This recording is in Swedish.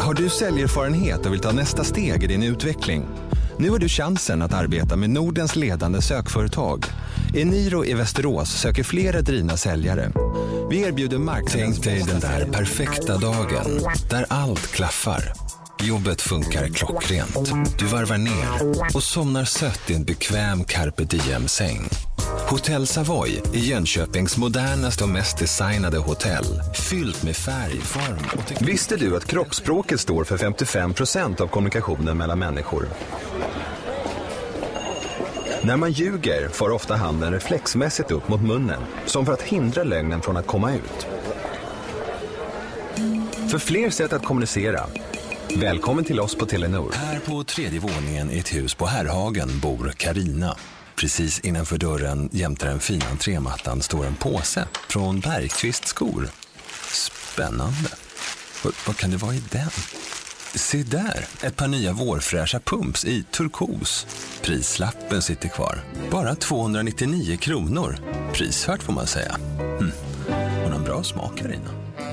Har du säljerfarenhet och vill ta nästa steg i din utveckling? Nu har du chansen att arbeta med Nordens ledande sökföretag. Eniro i Västerås söker flera drivna säljare. Vi erbjuder marknadsföring. Tänk dig den där perfekta dagen där allt klaffar. Jobbet funkar klockrent. Du varvar ner och somnar sött i en bekväm Carpe Diem-säng. Hotell Savoy är Jönköpings modernaste och mest designade hotell. Fyllt med färg, form och teknik. Visste du att kroppsspråket står för 55% av kommunikationen mellan människor? När man ljuger får ofta handen reflexmässigt upp mot munnen, som för att hindra lögnen från att komma ut. För fler sätt att kommunicera, välkommen till oss på Telenor. Här på 3:e våningen i ett hus på Herrhagen bor Karina. Precis innanför dörren jämte den fina entrémattan står en påse från Bergqvist skor. Spännande. Vad kan det vara i den? Se där, ett par nya vårfräscha pumps i turkos. Prislappen sitter kvar. Bara 299 kronor. Prishört får man säga. Hon har en bra smak, Karina.